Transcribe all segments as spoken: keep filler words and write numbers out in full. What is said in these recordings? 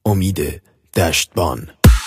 امید دشتبان.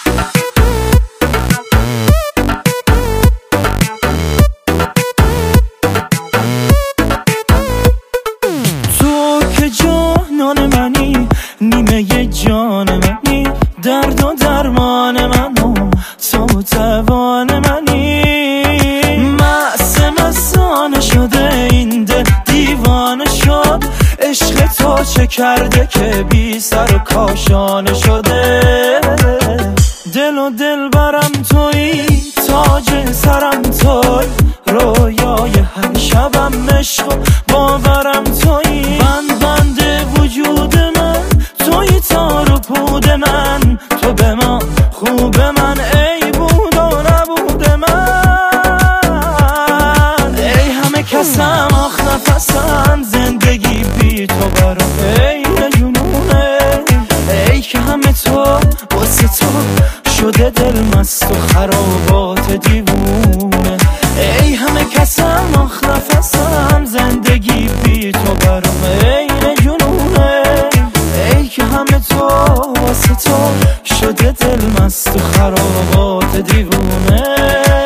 تو که جانان منی، نیمه جان منی، درد و درمان منو، تو توان منی. مست مستانه شده این دل دیوانه شد، عشق تو چه کرده که بی سر و کاشانه شده. دل و دل برم تویی، تاج سرم تویی، رویای هر شبم عشق و باورم تویی. بند بند وجود من تویی، تار و پود من، تو به من خوب من ای بود و نبود من. ای همه کسم آخ نفسم، زندگی بی تو برام عین جنونه. ای که همه تو واسه تو شده دل مست و خرابات دیوونه. ای همه کسم آخ نفسم، زندگی بی تو برام عین جنونه. ای که همه تو واسه تو شده دل مست و خرابات دیوونه.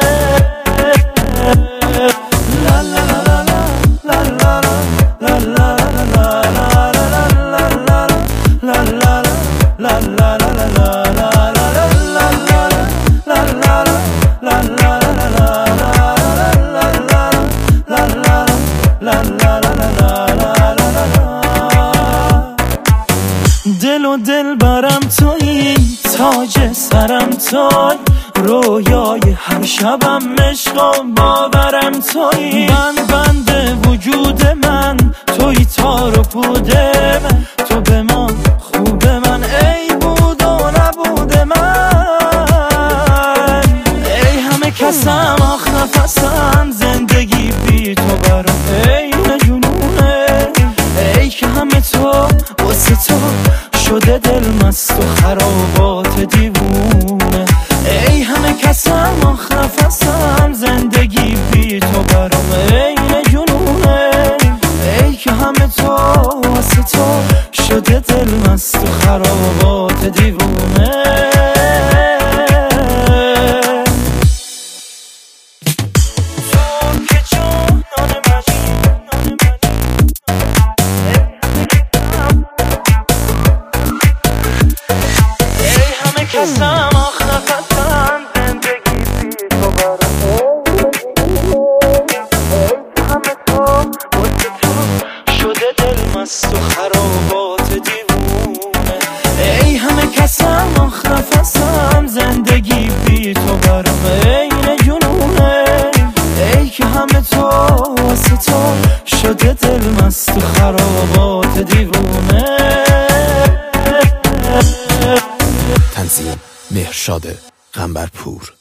دل و دل برم تویی، تاج سرم تویی، رویای هر شبم عشق و باورم تویی. بند بند وجود من تویی، تار و پود من، تو به من خوب من ای بود و نبود من. ای همه کسم آخ نفسم، زندگی بی تو برام عین جنونه. ای که همه تو واسه تو شده دل مست و خرابات دیوونه. ای همه کسم آخ نفسم، زندگی بی تو برام عین جنونه. ای که همه تو واسه تو شده دل مست و خرابات دیوونه. کسم آخ نفسم، زندگی بی تو برام همه تو واسه تو شده دل مست و خرابات دیوونه. ای همه کسم آخ نفسم، زندگی بی تو برام عین جنونه. ای که همه تو واسه تو شده دل مست و خرابات دیوونه. تنظیم مهرشاد قنبرپور.